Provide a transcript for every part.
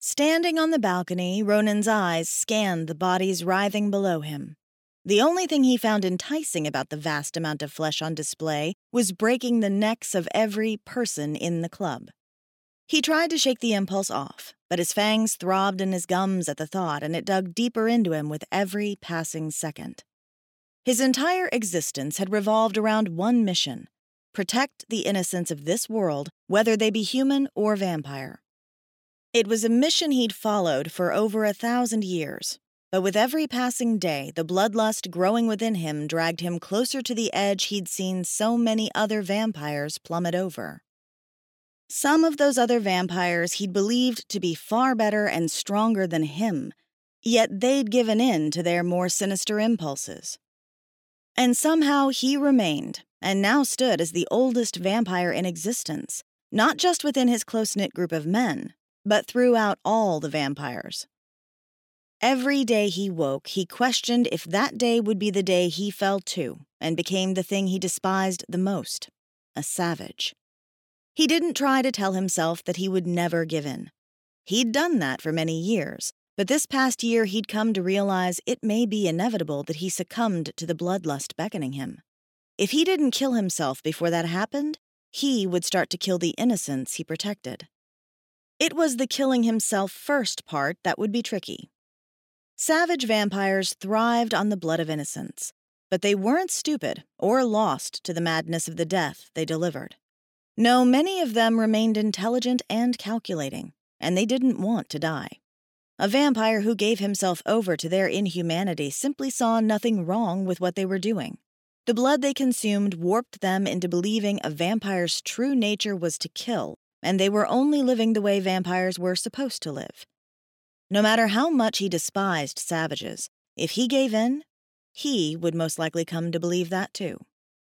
Standing on the balcony, Ronan's eyes scanned the bodies writhing below him. The only thing he found enticing about the vast amount of flesh on display was breaking the necks of every person in the club. He tried to shake the impulse off, but his fangs throbbed in his gums at the thought, and it dug deeper into him with every passing second. His entire existence had revolved around one mission: protect the innocents of this world, whether they be human or vampire. It was a mission he'd followed for over 1,000 years, but with every passing day, the bloodlust growing within him dragged him closer to the edge he'd seen so many other vampires plummet over. Some of those other vampires he'd believed to be far better and stronger than him, yet they'd given in to their more sinister impulses. And somehow he remained, and now stood as the oldest vampire in existence, not just within his close-knit group of men, but throughout all the vampires. Every day he woke, he questioned if that day would be the day he fell to and became the thing he despised the most: a savage. He didn't try to tell himself that he would never give in. He'd done that for many years, but this past year he'd come to realize it may be inevitable that he succumbed to the bloodlust beckoning him. If he didn't kill himself before that happened, he would start to kill the innocents he protected. It was the killing himself first part that would be tricky. Savage vampires thrived on the blood of innocents, but they weren't stupid or lost to the madness of the death they delivered. No, many of them remained intelligent and calculating, and they didn't want to die. A vampire who gave himself over to their inhumanity simply saw nothing wrong with what they were doing. The blood they consumed warped them into believing a vampire's true nature was to kill, and they were only living the way vampires were supposed to live. No matter how much he despised savages, if he gave in, he would most likely come to believe that too.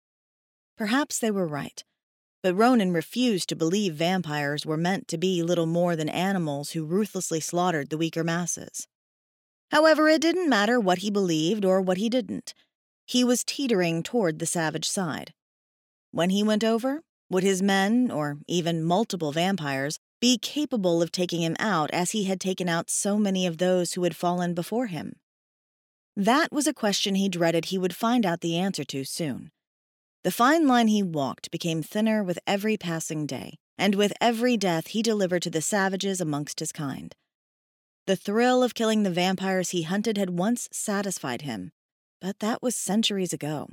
Perhaps they were right, but Ronan refused to believe vampires were meant to be little more than animals who ruthlessly slaughtered the weaker masses. However, it didn't matter what he believed or what he didn't. He was teetering toward the savage side. When he went over, would his men, or even multiple vampires, be capable of taking him out as he had taken out so many of those who had fallen before him? That was a question he dreaded he would find out the answer to soon. The fine line he walked became thinner with every passing day, and with every death he delivered to the savages amongst his kind. The thrill of killing the vampires he hunted had once satisfied him, but that was centuries ago.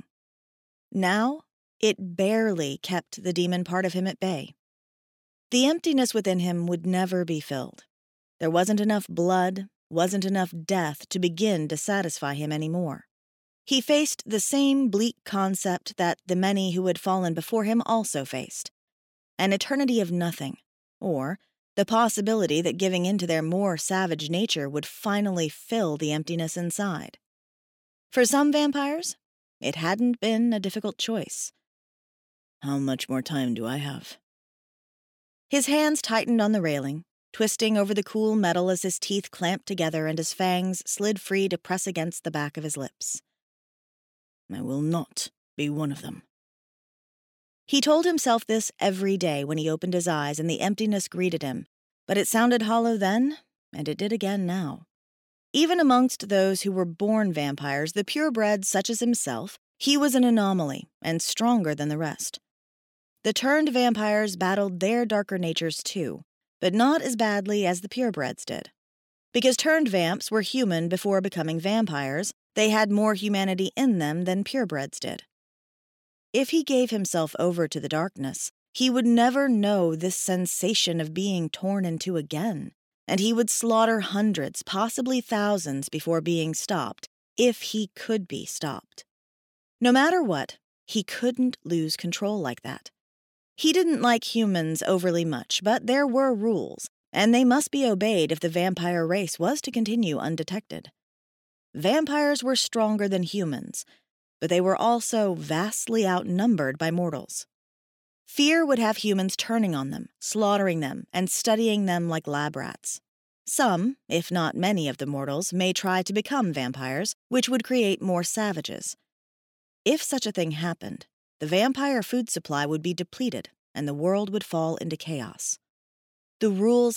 Now, it barely kept the demon part of him at bay. The emptiness within him would never be filled. There wasn't enough blood, wasn't enough death to begin to satisfy him anymore. He faced the same bleak concept that the many who had fallen before him also faced: an eternity of nothing, or the possibility that giving in to their more savage nature would finally fill the emptiness inside. For some vampires, it hadn't been a difficult choice. How much more time do I have? His hands tightened on the railing, twisting over the cool metal as his teeth clamped together and his fangs slid free to press against the back of his lips. I will not be one of them. He told himself this every day when he opened his eyes and the emptiness greeted him, but it sounded hollow then, and it did again now. Even amongst those who were born vampires, the purebreds such as himself, he was an anomaly and stronger than the rest. The turned vampires battled their darker natures too, but not as badly as the purebreds did. Because turned vamps were human before becoming vampires, they had more humanity in them than purebreds did. If he gave himself over to the darkness, he would never know this sensation of being torn in two again, and he would slaughter hundreds, possibly thousands, before being stopped, if he could be stopped. No matter what, he couldn't lose control like that. He didn't like humans overly much, but there were rules, and they must be obeyed if the vampire race was to continue undetected. Vampires were stronger than humans, but they were also vastly outnumbered by mortals. Fear would have humans turning on them, slaughtering them, and studying them like lab rats. Some, if not many of the mortals, may try to become vampires, which would create more savages. If such a thing happened, the vampire food supply would be depleted, and the world would fall into chaos. The rules